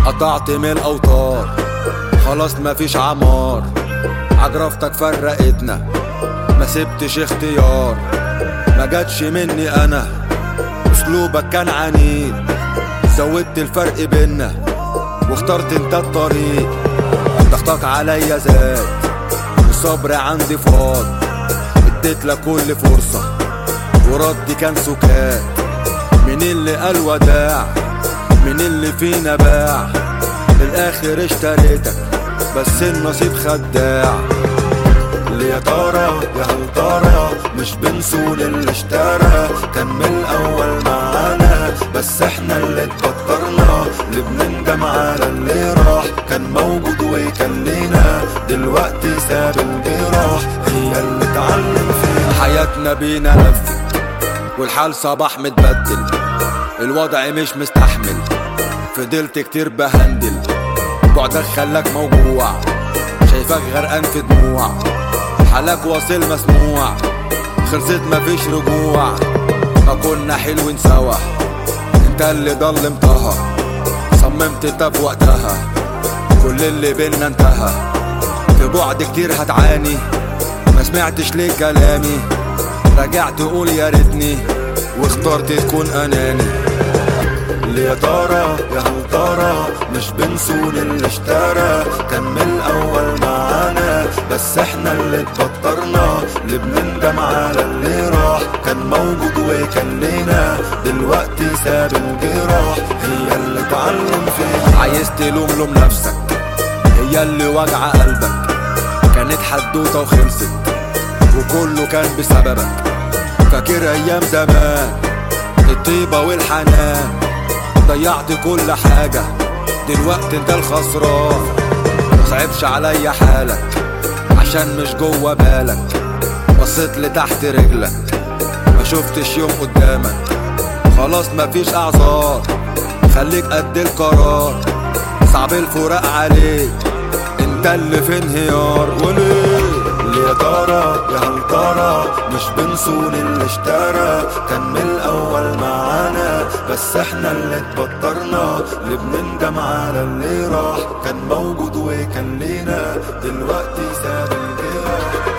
قطعت من الاوتار خلاص مفيش عمار، عجرفتك فرقتنا ما سبتش اختيار. ما جاتش مني انا اسلوبك كان عنيد، زودت الفرق بينا واخترت انت الطريق. ضغطك عليا زاد والصبر عندي فاض، اديت لك كل فرصة وردي كان سكات. مين اللي قال وداع؟ مين اللي فينا باع؟ للآخر اشتريتك بس النصيب خداع. اللي يا ترى يا هل ترى مش بنسول اللي اشترى، كان من الأول معانا بس احنا اللي اتبطرنا. اللي بنندم على اللي راح كان موجود وكان لينا، دلوقتي ساب الجراح هي اللي اتعلم فينا. حياتنا بينا لفت والحال صباح متبدل، الوضع مش مستحمل فضلت كتير بهندل. بعدك خلاك موجوع، شايفك غرقان في دموع، حالك واصل مسموع، خلصت مفيش رجوع. ما كنا حلوين سوا انت اللي ضلمتها، صممت انت في وقتها كل اللي بينا انتهى. في بعد كتير هتعاني ما سمعتش ليه كلامي، رجعت تقول يا ريتني واخترت تكون اناني. اللي يا ترى يا هل ترى مش بنسول اللي اشترى، كان من الاول معانا بس احنا اللي اتبطرنا. اللي بنندم على اللي راح كان موجود وكان لينا، دلوقتي ساب الجراح هي اللي اتعلم فينا. عايز تلوم لوم نفسك هي اللي وجع قلبك، كانت حدوته وخلصت وكله كان بسببك. فاكر ايام زمان الطيبة والحنان، ضيعت كل حاجة دلوقتي انت الخسران. مصعبش عليا حالك عشان مش جوا بالك، بصيت لتحت رجلك ما شفتش يوم قدامك. خلاص مفيش اعذار خليك قد القرار، صعب الفراق عليك انت اللي في انهيار. وليه اللي يا ترى يا هل ترى مش بنسول اللي اشترى، كان من الاول معانا بس احنا اللي اتبطرنا. اللي بنندم على اللي راح كان موجود وكان لينا، دلوقتي ساب الجراح.